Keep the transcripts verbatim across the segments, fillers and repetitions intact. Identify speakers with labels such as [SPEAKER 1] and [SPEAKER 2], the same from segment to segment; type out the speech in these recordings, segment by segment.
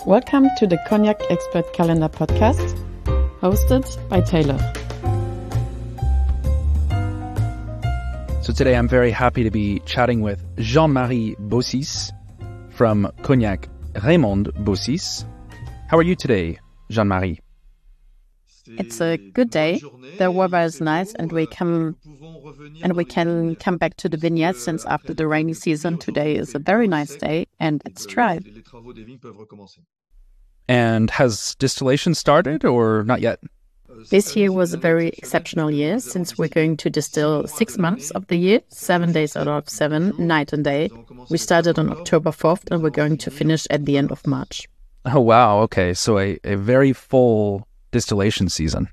[SPEAKER 1] Welcome to the Cognac Expert Calendar podcast, hosted by Taylor.
[SPEAKER 2] So today I'm very happy to be chatting with Jean-Marie Bossis from Cognac Raymond Bossis. How are you today, Jean-Marie?
[SPEAKER 1] It's a good day. The weather is nice, and we come and we can come back to the vineyard since after the rainy season, today is a very nice day and it's dry.
[SPEAKER 2] And has distillation started or not yet?
[SPEAKER 1] This year was a very exceptional year since we're going to distill six months of the year, seven days out of seven, night and day. We started on October fourth and we're going to finish at the end of March.
[SPEAKER 2] Oh, wow. Okay. So a, a very full distillation season.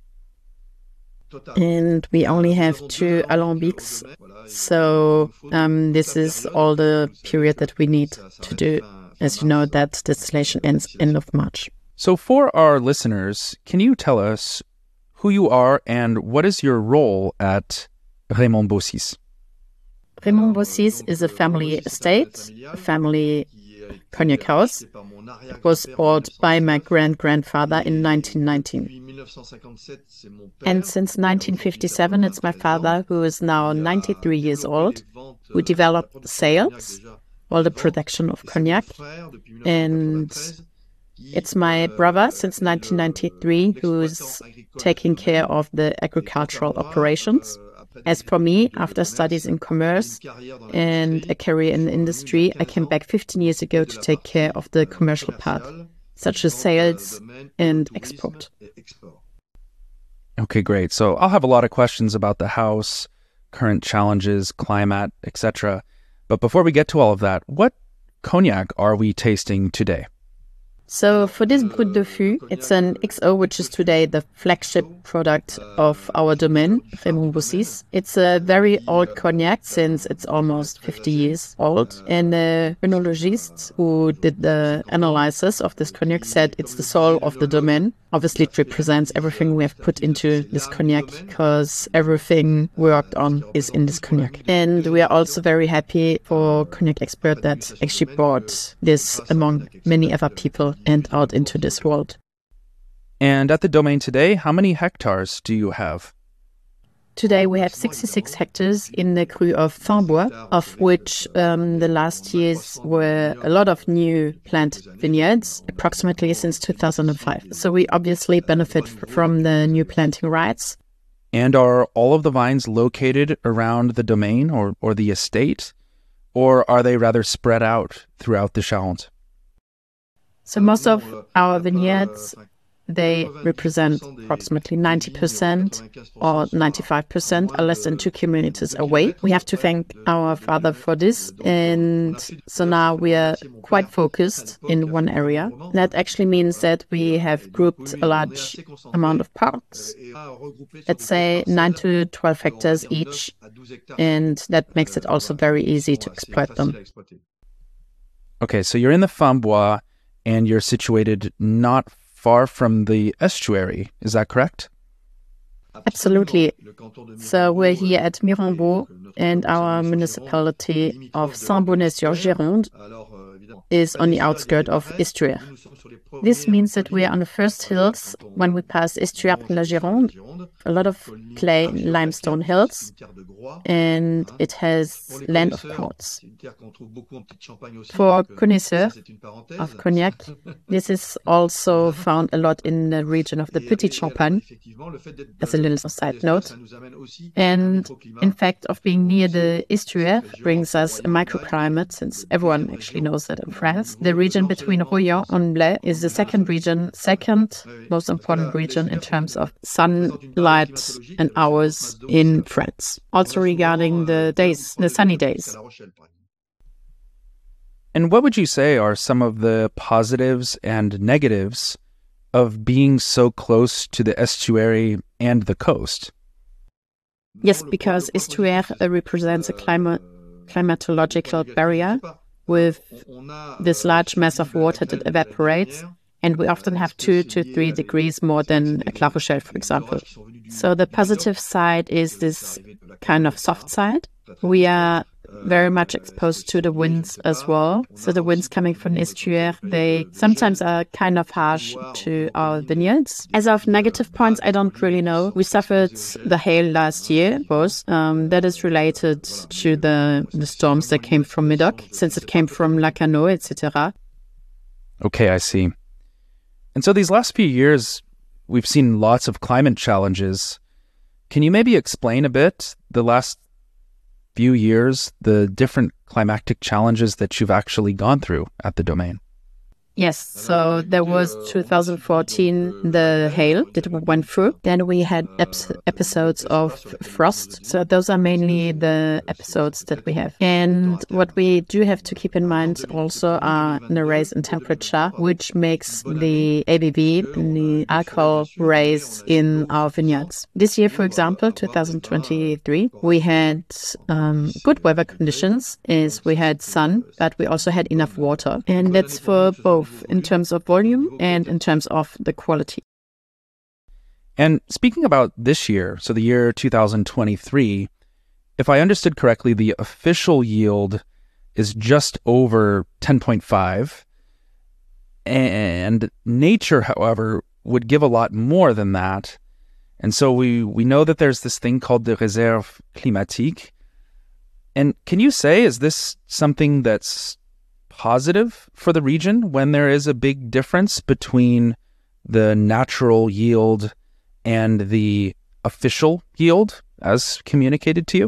[SPEAKER 1] And we only have two alambics, so um, this is all the period that we need to do. As you know, that distillation ends end of March.
[SPEAKER 2] So for our listeners, can you tell us who you are and what is your role at Raymond Bossis?
[SPEAKER 1] Raymond Bossis is a family estate, a family cognac house. It was bought by my grand-grandfather in nineteen nineteen. And since nineteen fifty-seven, it's my father, who is now ninety-three years old, who developed the sales, all the production of cognac. And it's my brother, since nineteen ninety-three, who is taking care of the agricultural operations. As for me, after studies in commerce and a career in the industry, I came back fifteen years ago to take care of the commercial part, such as sales and export.
[SPEAKER 2] Okay, great. So I'll have a lot of questions about the house, current challenges, climate, et cetera. But before we get to all of that, what cognac are we tasting today?
[SPEAKER 1] So for this Brut de Fût, it's an X O, which is today the flagship product of our domain, Raymond Bossis. It's a very old cognac since it's almost fifty years old. And the œnologist who did the analysis of this cognac said it's the soul of the domain. Obviously, it represents everything we have put into this cognac because everything we worked on is in this cognac. And we are also very happy for Cognac Expert that actually brought this among many other people and out into this world.
[SPEAKER 2] And at the domain today, how many hectares do you have?
[SPEAKER 1] Today we have sixty-six hectares in the Cru of Fimbois, of which um, the last years were a lot of new planted vineyards, approximately since two thousand five. So we obviously benefit from the new planting rights.
[SPEAKER 2] And are all of the vines located around the domain or, or the estate, or are they rather spread out throughout the Charente?
[SPEAKER 1] So most of our vineyards, they represent approximately ninety percent or ninety-five percent are less than two kilometers away. We have to thank our father for this. And so now we are quite focused in one area. That actually means that we have grouped a large amount of parts, let's say nine to twelve hectares each. And that makes it also very easy to exploit them.
[SPEAKER 2] Okay, so you're in the Fimbois and you're situated not far from the estuary. Is that correct?
[SPEAKER 1] Absolutely. So we're here at Mirambeau, and our municipality of Saint-Bonnet-sur-Gironde is on the outskirts of Estuaire. This means that we are on the first hills when we pass Estuaire-la-Gironde, a lot of clay and limestone hills, and it has land of quartz. For connoisseurs of cognac, this is also found a lot in the region of the Petit Champagne, as a little side note. And in fact, of being near the estuary brings us a microclimate, since everyone actually knows that in France. The region between Royan and Blaye is the second region, second most important region in terms of sunlight and hours in France. Also regarding the days, the sunny days.
[SPEAKER 2] And what would you say are some of the positives and negatives of being so close to the estuary and the coast?
[SPEAKER 1] Yes, because estuaire represents a climate, climatological barrier with this large mass of water that evaporates, and we often have two to three degrees more than a La Rochelle, for example. So the positive side is this kind of soft side. We are very much exposed to the winds as well. So the winds coming from Estuaire, they sometimes are kind of harsh to our vineyards. As of negative points, I don't really know. We suffered the hail last year, of course. Um, that is related to the, the storms that came from Medoc, since it came from Lacanau, et cetera.
[SPEAKER 2] Okay, I see. And so these last few years, we've seen lots of climate challenges. Can you maybe explain a bit the last few years, the different climatic challenges that you've actually gone through at the domain?
[SPEAKER 1] Yes, so there was two thousand fourteen, the hail that we went through. Then we had ep- episodes of frost. So those are mainly the episodes that we have. And what we do have to keep in mind also are the rise in temperature, which makes the A B V, the alcohol, rise in our vineyards. This year, for example, two thousand twenty-three, we had um, good weather conditions, is we had sun, but we also had enough water. And that's for both in terms of volume and in terms of the quality.
[SPEAKER 2] And speaking about this year, so the year two thousand twenty-three, if I understood correctly, the official yield is just over ten point five. And nature, however, would give a lot more than that. And so we, we know that there's this thing called the réserve climatique. And can you say, is this something that's positive for the region when there is a big difference between the natural yield and the official yield as communicated to you?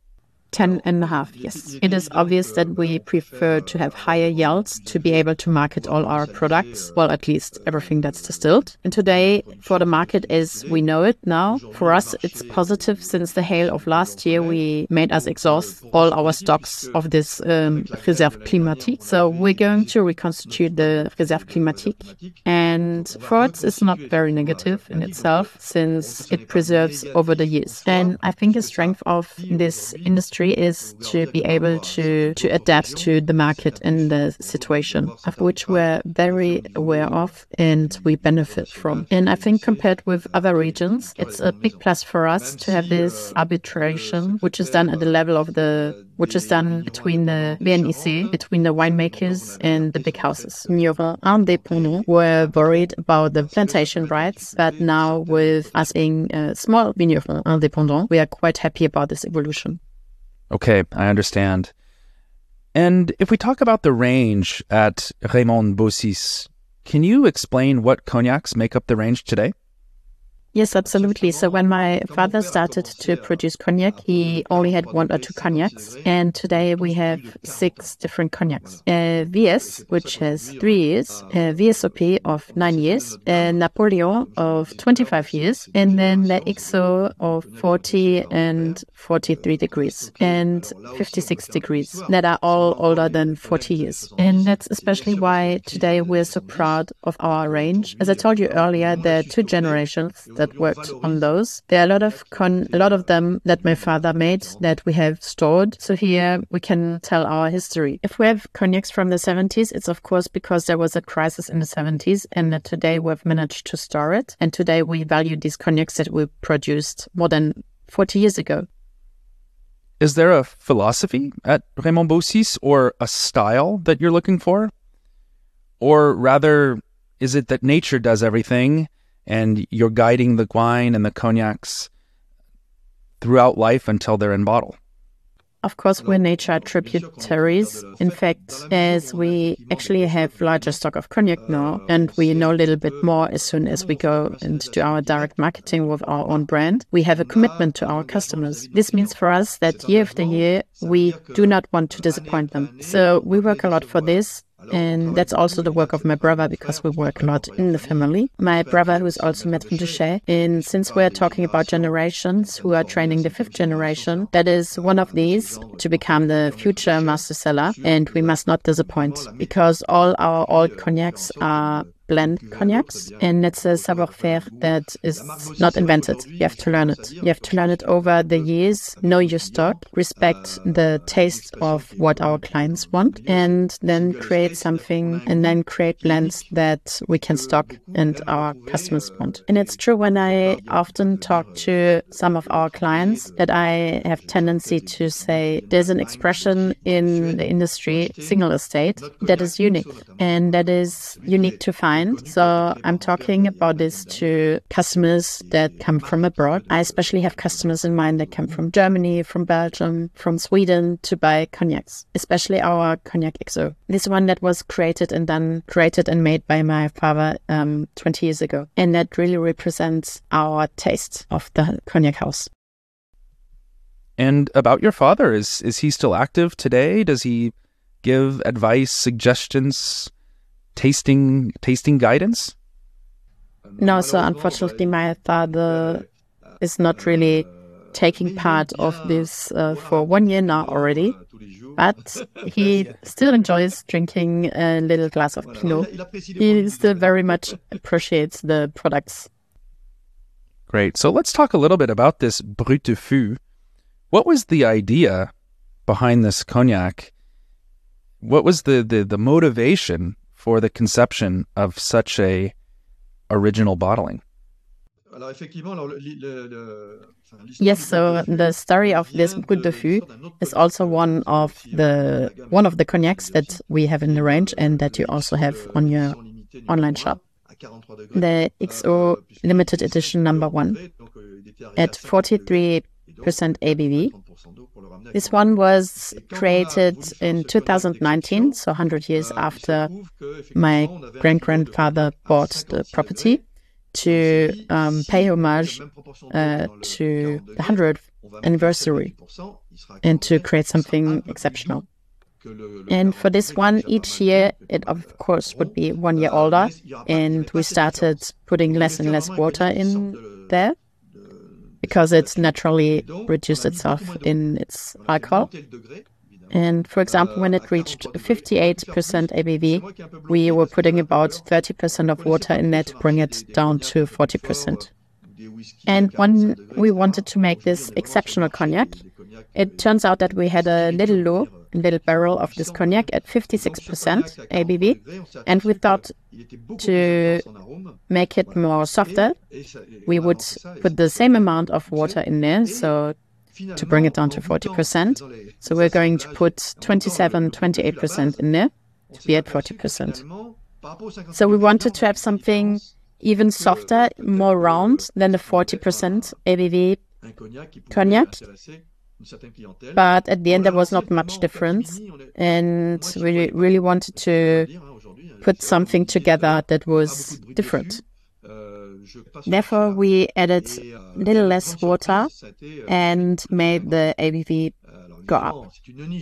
[SPEAKER 1] Ten and a half, yes. It is obvious that we prefer to have higher yields to be able to market all our products, well, at least everything that's distilled. And today, for the market as we know it now, for us, it's positive. Since the hail of last year, we made us exhaust all our stocks of this um, Réserve Climatique. So we're going to reconstitute the Réserve Climatique. And for us, it's not very negative in itself, since it preserves over the years. And I think a strength of this industry is to be able to, to adapt to the market and the situation, of which we're very aware of and we benefit from. And I think compared with other regions, it's a big plus for us to have this arbitration, which is done at the level of the, which is done between the V N I C, between the winemakers and the big houses. Vignerons indépendants were worried about the plantation rights, but now with us being a small vignerons indépendants, we are quite happy about this evolution.
[SPEAKER 2] Okay, I understand. And if we talk about the range at Raymond Bossis, can you explain what cognacs make up the range today?
[SPEAKER 1] Yes, absolutely. So when my father started to produce cognac, he only had one or two cognacs. And today we have six different cognacs. Uh, V S, which has three years, uh, V S O P of nine years, uh, Napoleon of twenty-five years, and then the X O of forty and forty-three degrees, and fifty-six degrees, that are all older than forty years. And that's especially why today we're so proud of our range. As I told you earlier, there are two generations that worked on those. There are a lot of con- a lot of them that my father made that we have stored. So here we can tell our history. If we have cognacs from the seventies, it's of course because there was a crisis in the seventies and that today we've managed to store it. And today we value these cognacs that we produced more than forty years ago.
[SPEAKER 2] Is there a philosophy at Raymond Bossis or a style that you're looking for? Or rather, is it that nature does everything and you're guiding the wine and the cognacs throughout life until they're in bottle?
[SPEAKER 1] Of course, we're nature tributaries. In fact, as we actually have larger stock of cognac now, and we know a little bit more as soon as we go into our direct marketing with our own brand, we have a commitment to our customers. This means for us that year after year, we do not want to disappoint them. So we work a lot for this. And that's also the work of my brother, because we work a lot in the family. My brother, who is also Maître de Chai, and since we're talking about generations who are training the fifth generation, that is one of these to become the future master seller. And we must not disappoint, because all our old cognacs are blend cognacs, and it's a savoir-faire that is not invented. You have to learn it. You have to learn it over the years, know your stock, respect the taste of what our clients want, and then create something, and then create blends that we can stock and our customers want. And it's true when I often talk to some of our clients that I have tendency to say there's an expression in the industry, single estate, that is unique and that is unique to find. So I'm talking about this to customers that come from abroad. I especially have customers in mind that come from Germany, from Belgium, from Sweden to buy cognacs, especially our Cognac X O. This one that was created and done, created and made by my father um, twenty years ago. And that really represents our taste of the Cognac house.
[SPEAKER 2] And about your father, is is he still active today? Does he give advice, suggestions, tasting tasting guidance?
[SPEAKER 1] No, so unfortunately my father is not really taking part of this uh, for one year now already, but he still enjoys drinking a little glass of Pinot. He still very much appreciates the products.
[SPEAKER 2] Great. So let's talk a little bit about this Brut de Fou. What was the idea behind this cognac? What was the, the, the motivation for the conception of such a original bottling?
[SPEAKER 1] Yes, so the story of this Brut de Fou is also one of the one of the cognacs that we have in the range and that you also have on your online shop. The X O limited edition number one at forty-three percent A B V. This one was created in two thousand nineteen, so one hundred years after my great-grandfather bought the property, to um, pay homage uh, to the one hundredth anniversary and to create something exceptional. And for this one, each year, it of course would be one year older, and we started putting less and less water in there because it naturally reduced itself in its alcohol. And for example, when it reached fifty-eight percent A B V, we were putting about thirty percent of water in there to bring it down to forty percent. And when we wanted to make this exceptional cognac, it turns out that we had a little lot, a little barrel of this cognac at fifty-six percent A B V, and we thought to make it more softer, we would put the same amount of water in there, so to bring it down to forty percent. So we're going to put twenty-seven, twenty-eight percent in there to be at forty percent. So we wanted to have something even softer, more round than the forty percent A B V cognac. But at the end, there was not much difference. And we really wanted to put something together that was different. Therefore, we added a little less water and made the A B V go up.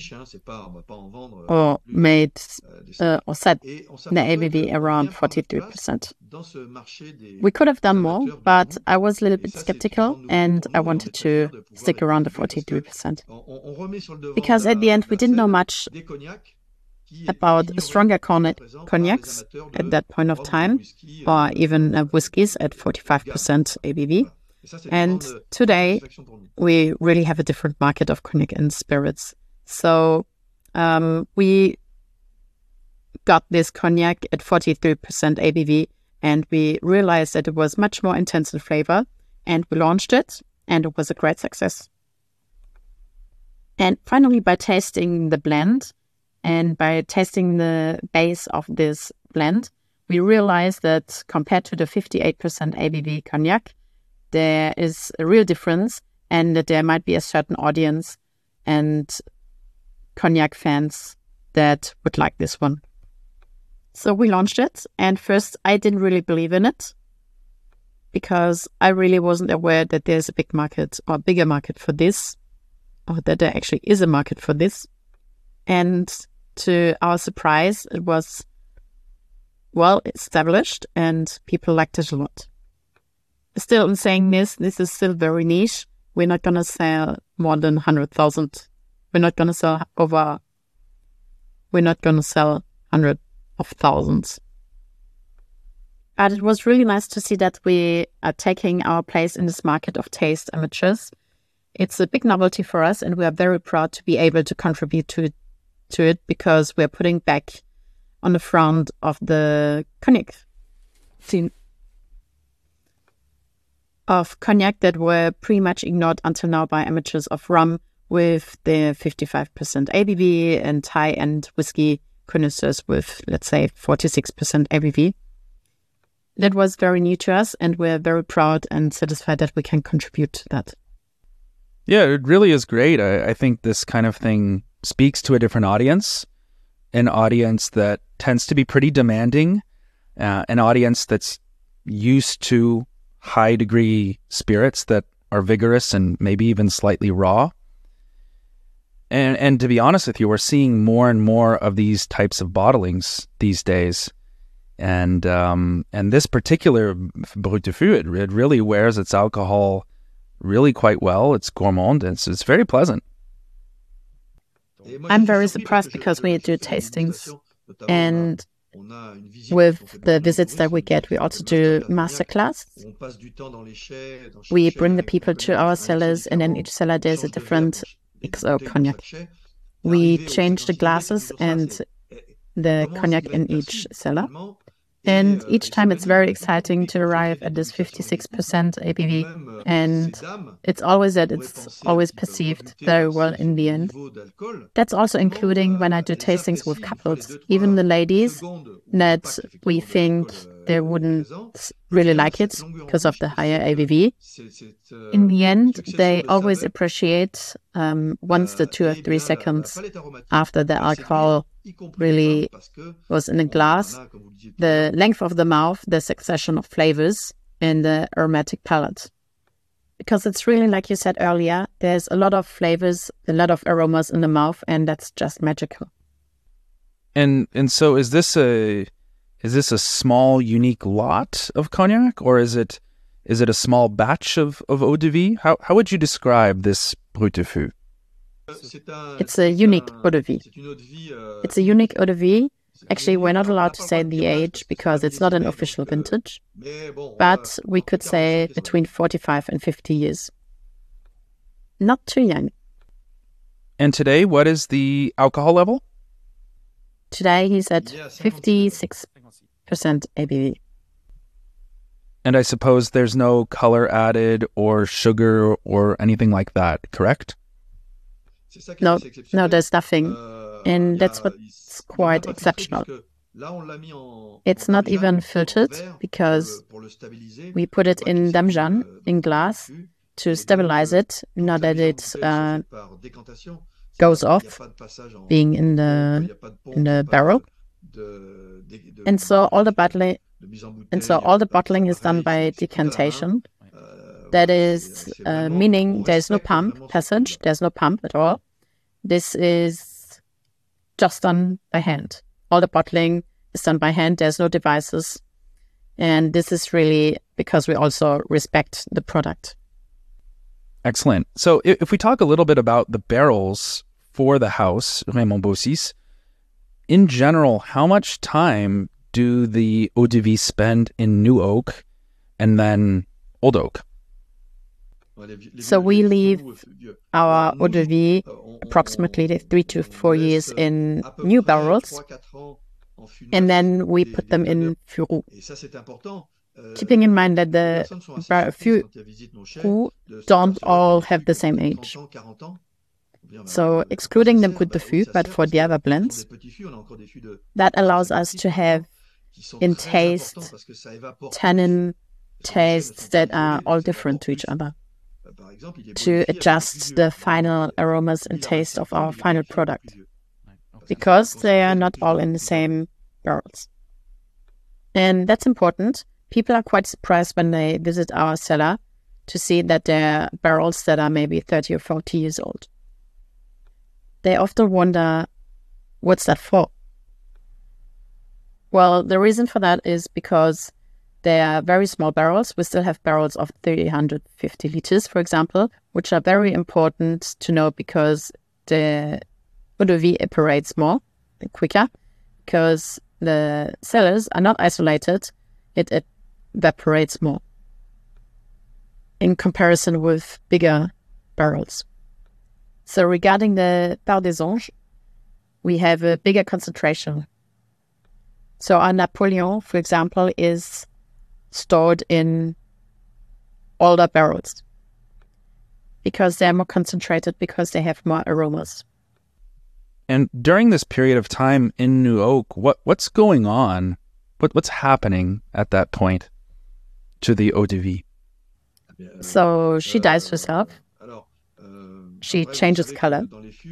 [SPEAKER 1] Or made, uh, or set the A B V around forty-three percent. We could have done more, but I was a little bit skeptical and I wanted to stick around the forty-three percent. Because at the end, we didn't know much about stronger cognacs at that point of time, or even uh, whiskies at forty-five percent A B V. And today, we really have a different market of cognac and spirits. So um, we got this cognac at forty-three percent A B V, and we realized that it was much more intense in flavor, and we launched it, and it was a great success. And finally, by tasting the blend, and by tasting the base of this blend, we realized that compared to the fifty-eight percent A B V cognac, there is a real difference, and that there might be a certain audience and cognac fans that would like this one. So we launched it, and first I didn't really believe in it because I really wasn't aware that there's a big market or a bigger market for this, or that there actually is a market for this. And to our surprise, it was well established and people liked it a lot. Still, in saying this, this is still very niche. We're not going to sell more than one hundred thousand. We're not going to sell over, we're not going to sell hundreds of thousands. But it was really nice to see that we are taking our place in this market of taste amateurs. It's a big novelty for us, and we are very proud to be able to contribute to it, to it because we're putting back on the front of the cognac scene of cognac that were pretty much ignored until now by amateurs of rum with their fifty-five percent A B V and high-end whiskey connoisseurs with, let's say, forty-six percent A B V. That was very new to us, and we're very proud and satisfied that we can contribute to that.
[SPEAKER 2] Yeah, it really is great. I, I think this kind of thing speaks to a different audience, an audience that tends to be pretty demanding, uh, an audience that's used to high degree spirits that are vigorous and maybe even slightly raw. And and to be honest with you, we're seeing more and more of these types of bottlings these days. And um, and this particular Brut de Fût, it, it really wears its alcohol really quite well. It's gourmand. It's, it's very pleasant.
[SPEAKER 1] I'm very surprised because we do tastings, and with the visits that we get, we also do masterclass. We bring the people to our cellars, and in each cellar there's a different X O cognac. We change the glasses and the cognac in each cellar. And each time it's very exciting to arrive at this fifty-six percent A B V. And it's always that it's always perceived very well in the end. That's also including when I do tastings with couples. Even the ladies that we think they wouldn't really like it because of the higher A B V. In the end, they always appreciate um, once the two or three seconds after the alcohol really was in a glass, the length of the mouth, the succession of flavors, and the aromatic palate. Because it's really, like you said earlier, there's a lot of flavors, a lot of aromas in the mouth, and that's just magical.
[SPEAKER 2] And and so is this a is this a small, unique lot of cognac, or is it is it a small batch of, of eau de vie? How how would you describe this Brut de Fût?
[SPEAKER 1] It's a unique eau de vie. It's a unique eau de vie. Actually, we're not allowed to say the age because it's not an official vintage, but we could say between forty-five and fifty years. Not too young.
[SPEAKER 2] And today, what is the alcohol level?
[SPEAKER 1] Today, he's at fifty-six percent A B V.
[SPEAKER 2] And I suppose there's no color added or sugar or anything like that, correct?
[SPEAKER 1] No, no, there's nothing. And that's what's quite exceptional. It's not even filtered because we put it in Damjan, in glass, to stabilize it, not that it uh, goes off, being in the in the barrel. And so all the bottling, and so all the bottling is done by decantation. That is uh, meaning there's no pump passage, there's no pump at all. This is just done by hand. All the bottling is done by hand. There's no devices. And this is really because we also respect the product.
[SPEAKER 2] Excellent. So if we talk a little bit about the barrels for the house, Raymond Bossis, in general, how much time do the eau de vie spend in new oak and then old oak?
[SPEAKER 1] So we leave our eau de vie approximately three to four years in new barrels, and then we put them in fût roux. Keeping in mind that the fût roux don't all have the same age. So excluding the Brut de Fût, but for the other blends, that allows us to have in taste, tannin tastes that are all different to each other, to adjust the final aromas and taste of our final product, because they are not all in the same barrels. And that's important. People are quite surprised when they visit our cellar to see that there are barrels that are maybe thirty or forty years old. They often wonder, what's that for? Well, the reason for that is because they are very small barrels. We still have barrels of three hundred fifty liters, for example, which are very important to know because the eau de vie evaporates more, quicker, because the cellars are not isolated. It evaporates more in comparison with bigger barrels. So regarding the Bar des Anges, we have a bigger concentration. So our Napoleon, for example, is stored in older barrels because they're more concentrated, because they have more aromas.
[SPEAKER 2] And during this period of time in New Oak, what, what's going on? What, what's happening at that point to the eau de vie?
[SPEAKER 1] So she dyes herself. She changes color.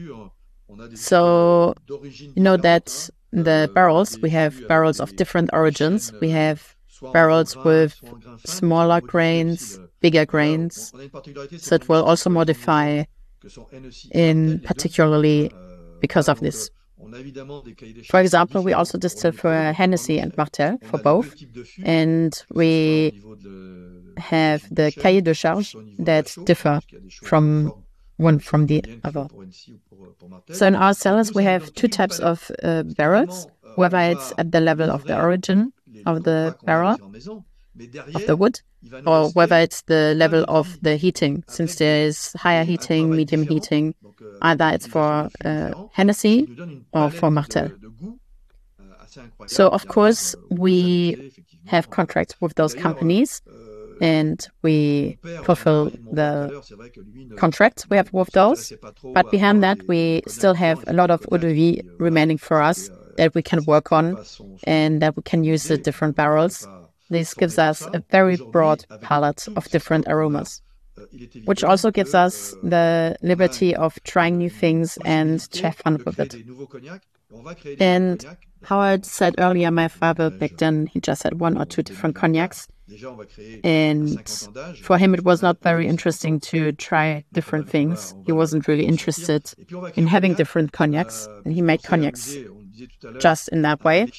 [SPEAKER 1] So you know that the barrels, we have barrels of different origins. We have barrels with smaller grains, bigger grains. So it will also modify in particularly because of this. For example, we also distill for Hennessy and Martell, for both. And we have the cahier de charge that differ from one from the other. So in our cellars, we have two types of uh, barrels, whether it's at the level of the origin of the barrel, of the wood, or whether it's the level of the heating, since there is higher heating, medium heating, either it's for uh, Hennessy or for Martell. So, of course, we have contracts with those companies, and we fulfill the contracts we have with those. But behind that, we still have a lot of eau de vie remaining for us that we can work on and that we can use the different barrels. This gives us a very broad palette of different aromas, which also gives us the liberty of trying new things and to have fun with it. And Howard said earlier, my father back then, he just had one or two different cognacs. And for him, it was not very interesting to try different things. He wasn't really interested in having different cognacs. And he made cognacs just in that way.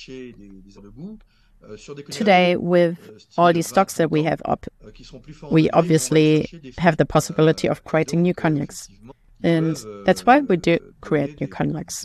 [SPEAKER 1] Today, with all these stocks that we have up, we obviously have the possibility of creating new cognacs. And that's why we do create new cognacs.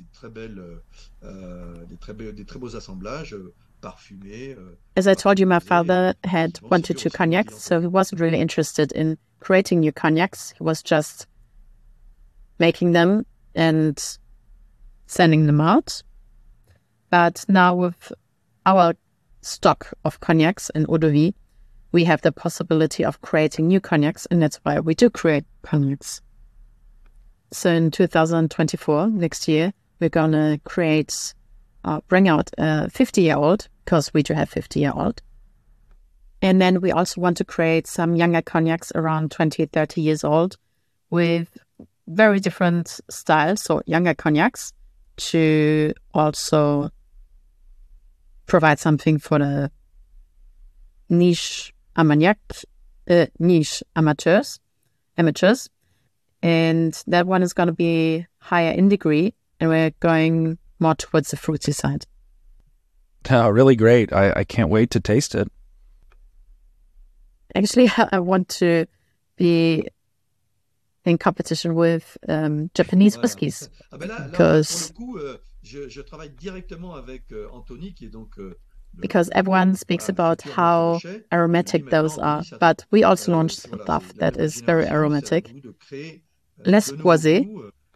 [SPEAKER 1] As I told you, my father had one to two cognacs, so he wasn't really interested in creating new cognacs. He was just making them and sending them out. But now with our stock of cognacs and eau de vie, we have the possibility of creating new cognacs, and that's why we do create cognacs. So in two thousand twenty-four, next year, we're going to create, uh, bring out a fifty-year-old, because we do have fifty-year-old. And then we also want to create some younger cognacs around twenty, thirty years old with very different styles, so younger cognacs, to also provide something for the niche Armagnac, uh, niche amateurs, amateurs. And that one is going to be higher in degree, and we're going more towards the fruity side.
[SPEAKER 2] Oh, really great. I, I can't wait to taste it.
[SPEAKER 1] Actually, I want to be in competition with um, Japanese whiskies, because because everyone speaks about how aromatic those are, but we also launched stuff that is very aromatic, less boisé,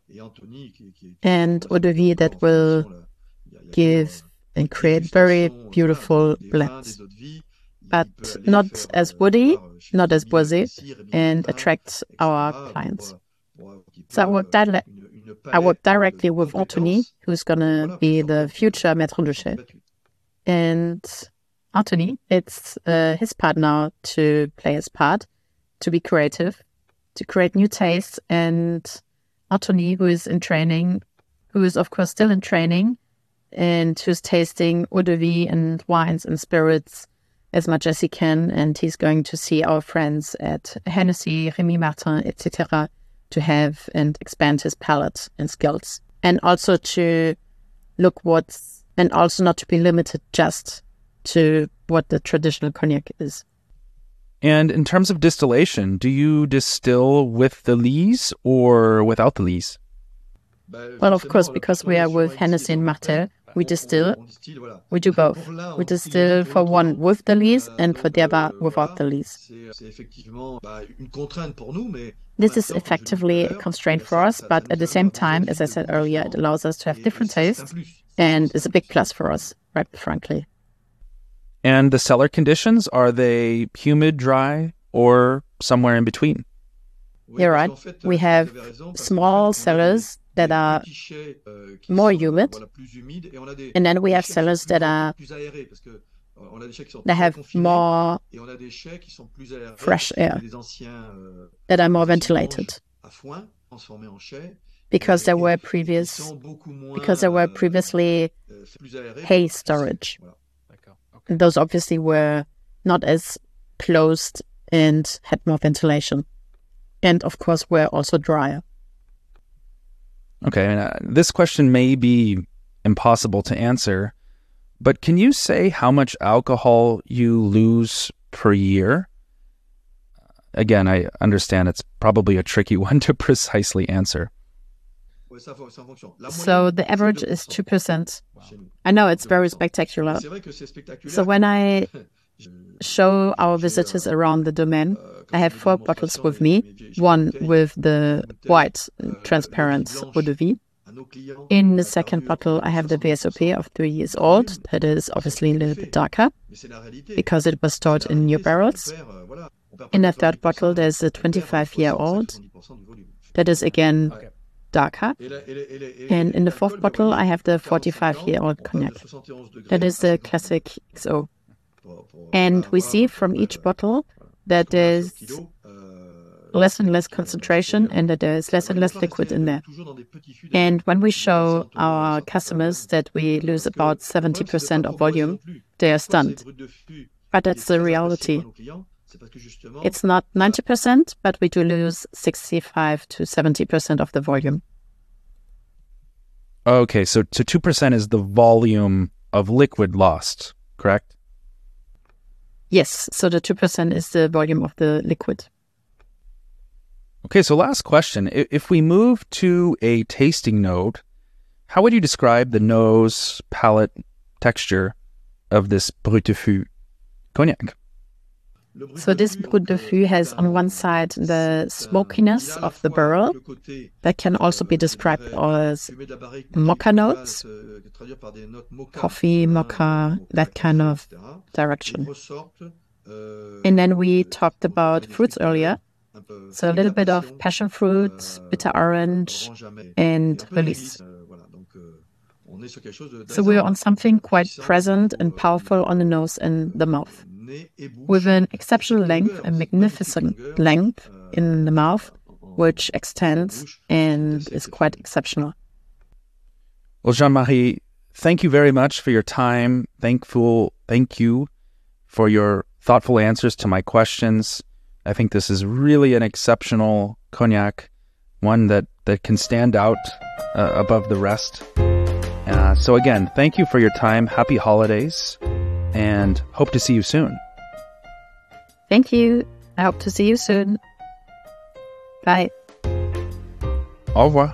[SPEAKER 1] and eau de vie that will give and create very beautiful blends, but not as woody, not as boisé, and attract our clients. So I work, di- I work directly with Anthony, who's going to be the future Maître de Chai. And Anthony, it's uh, his part now to play his part, to be creative, to create new tastes. And Anthony, who is in training, who is of course still in training, and who's tasting eau de vie and wines and spirits as much as he can. And he's going to see our friends at Hennessy, Rémy Martin, et cetera, to have and expand his palate and skills. And also to look what's And also not to be limited just to what the traditional cognac is.
[SPEAKER 2] And in terms of distillation, do you distill with the lees or without the lees?
[SPEAKER 1] Well, of course, because we are with Hennessy and Martell, we distill. We do both. We distill for one with the lees and for the other without the lees. This is effectively a constraint for us, but at the same time, as I said earlier, it allows us to have different tastes and is a big plus for us, right, frankly.
[SPEAKER 2] And the cellar conditions, are they humid, dry, or somewhere in between?
[SPEAKER 1] You're right. We have small cellars that are more humid, and then we have cellars that are that have more fresh air, that are more ventilated, because there were previous because there were previously hay storage. Those obviously were not as closed and had more ventilation. And of course, were also drier.
[SPEAKER 2] Okay, I mean, uh, this question may be impossible to answer, but can you say how much alcohol you lose per year? Again, I understand it's probably a tricky one to precisely answer.
[SPEAKER 1] So the average is two percent. I know it's very spectacular. So when I show our visitors around the domain, I have four bottles with me, one with the white transparent eau de vie. In the second bottle, I have the V S O P of three years old. That is obviously a little bit darker because it was stored in new barrels. In the third bottle, there's a twenty-five-year-old. That is again darker. And in the fourth bottle, I have the forty-five-year-old cognac. That is the classic X O. And we see from each bottle that there's less and less concentration and that there's less and less liquid in there. And when we show our customers that we lose about seventy percent of volume, they are stunned. But that's the reality. It's not ninety percent, but we do lose sixty-five to seventy percent of the volume.
[SPEAKER 2] Okay, so, so two percent is the volume of liquid lost, correct?
[SPEAKER 1] Yes, so the two percent is the volume of the liquid.
[SPEAKER 2] Okay, so last question. If we move to a tasting note, how would you describe the nose, palate, texture of this Brut de Fût cognac?
[SPEAKER 1] So this Brut de Fût has on one side the smokiness of the barrel that can also be described as mocha notes, coffee, mocha, that kind of direction. And then we talked about fruits earlier. So a little bit of passion fruit, bitter orange, and release. So we're on something quite present and powerful on the nose and the mouth, with an exceptional length, a magnificent length in the mouth, which extends and is quite exceptional.
[SPEAKER 2] Well, Jean-Marie, thank you very much for your time. Thankful, thank you for your thoughtful answers to my questions. I think this is really an exceptional cognac, one that, that can stand out uh, above the rest. Uh, so again, thank you for your time. Happy holidays, and hope to see you soon.
[SPEAKER 1] Thank you. I hope to see you soon. Bye.
[SPEAKER 2] Au revoir.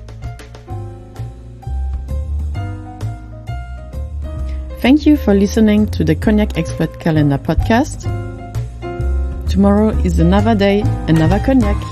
[SPEAKER 1] Thank you for listening to the Cognac Expert Calendar podcast. Tomorrow is another day, another cognac.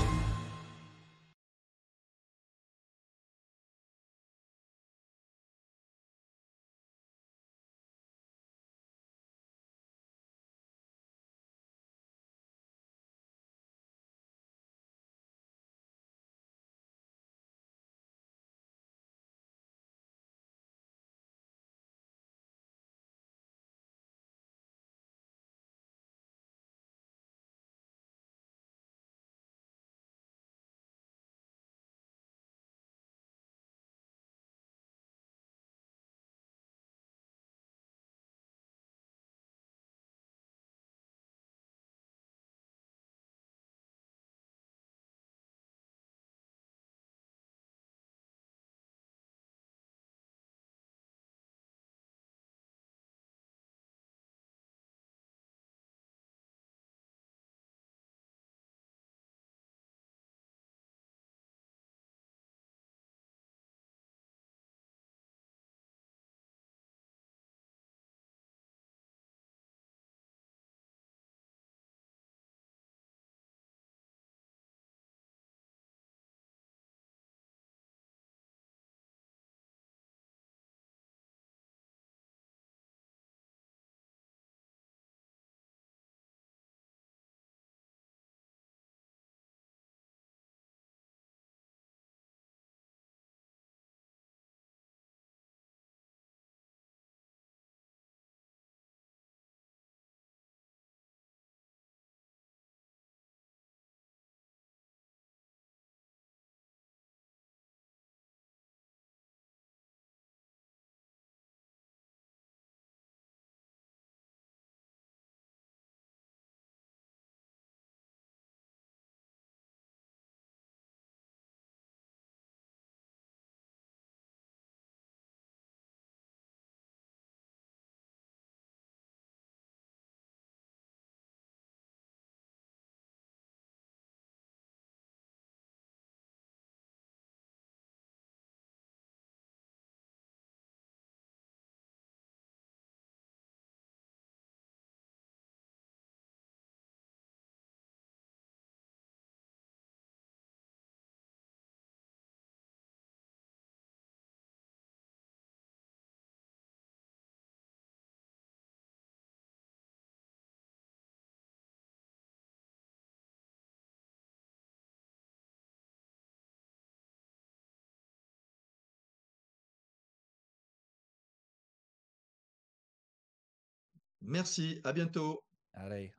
[SPEAKER 3] Merci, à bientôt.
[SPEAKER 2] Allez.